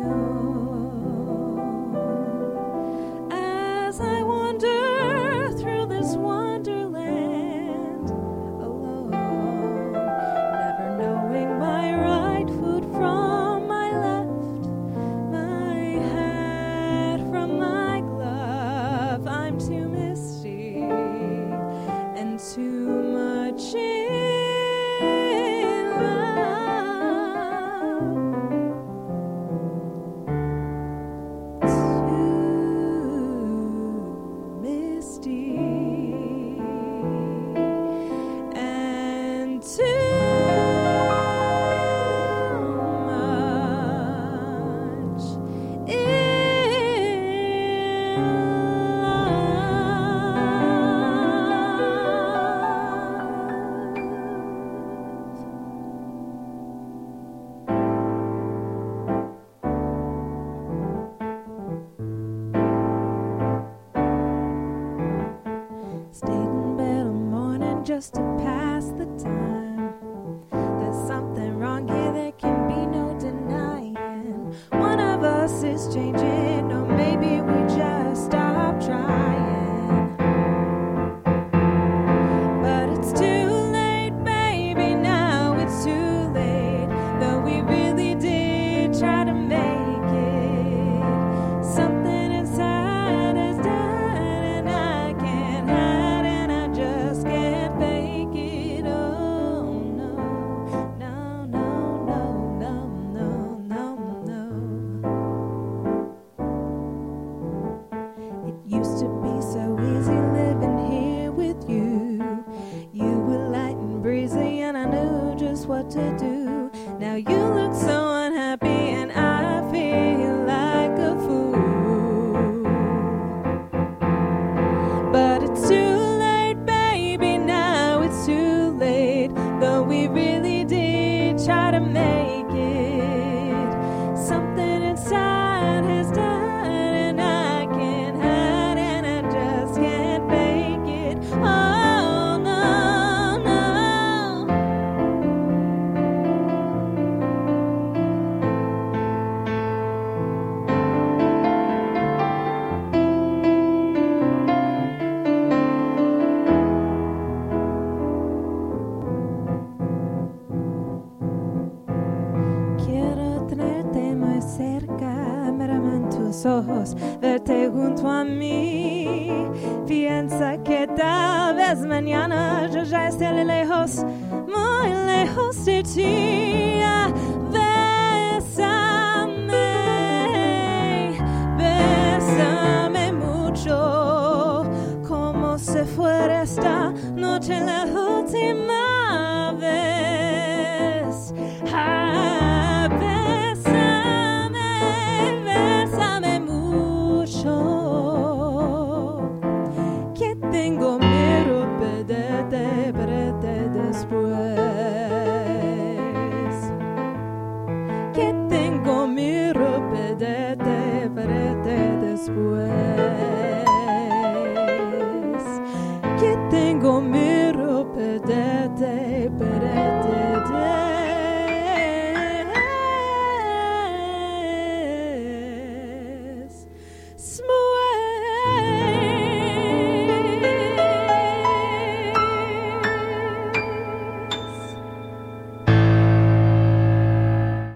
As I wander through this wonderland alone, never knowing my right foot from my left, my hat from my glove, I'm too misty and too much in love too misty and too much Stayed in bed all morning just to pass the time. There's something wrong here, there can be no denying. One of us is changing, or maybe we just stop trying. But it's too late, baby, now it's too late. Though we really did try to make it. Something inside has done, and I can't hide, and I just can't fake it. Oh no, no, no, no, no, no, no, no. It used to be so easy living here with you. You were light and breezy, and I knew just what to do. Now you look so unhappy, and I feel like a fool. But it's too late, baby, now it's too late. Though we really did try to make it. Something inside has done, and I can't hide, and I just can't fake it. Oh no, no. Quiero tenerte muy cerca, mirarme en tus ojos, verte junto a mí. Piensa que tal vez mañana yo ya esté lejos, muy lejos de ti.